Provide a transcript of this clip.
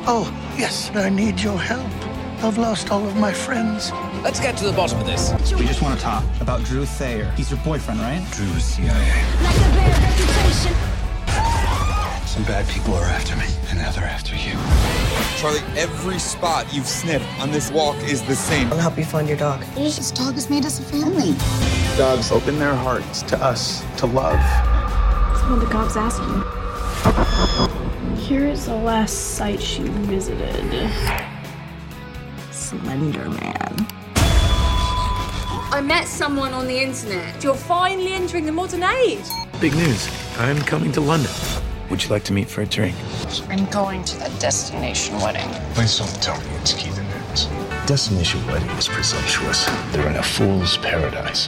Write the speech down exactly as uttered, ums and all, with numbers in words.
Oh, yes, I need your help. I've lost all of my friends. Let's get to the bottom of this. We just want to talk about Drew Thayer. He's your boyfriend, right? Drew's C I A. Like a bad reputation. Some bad people are after me, and now they're after you. Charlie, every spot you've sniffed on this walk is the same. I'll help you find your dog. This dog has made us a family. Dogs open their hearts to us, to love. That's what the cops asking. Here is the last site she visited. Slender Man. I met someone on the internet. You're finally entering the modern age. Big news. I'm coming to London. Would you like to meet for a drink? I'm going to that destination wedding. Please don't tell me it's Keith and Nance. Destination wedding is presumptuous. They're in a fool's paradise.